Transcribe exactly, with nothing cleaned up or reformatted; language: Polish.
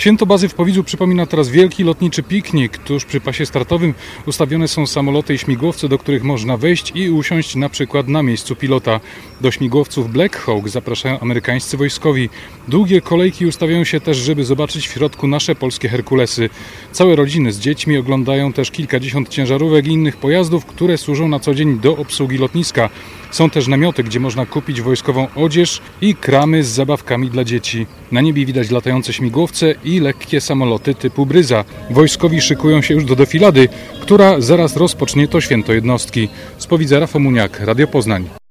Święto bazy w Powidzu przypomina teraz wielki lotniczy piknik. Tuż przy pasie startowym ustawione są samoloty i śmigłowce, do których można wejść i usiąść na przykład na miejscu pilota. Do śmigłowców Black Hawk zapraszają amerykańscy wojskowi. Długie kolejki ustawiają się też, żeby zobaczyć w środku nasze polskie Herkulesy. Całe rodziny z dziećmi oglądają też kilkadziesiąt ciężarówek i innych pojazdów, które służą na co dzień do obsługi lotniska. Są też namioty, gdzie można kupić wojskową odzież i kramy z zabawkami dla dzieci. Na niebie widać latające śmigłowce i lekkie samoloty typu Bryza. Wojskowi szykują się już do defilady, która zaraz rozpocznie to święto jednostki. Z Powidza Rafał Muniak, Radio Poznań.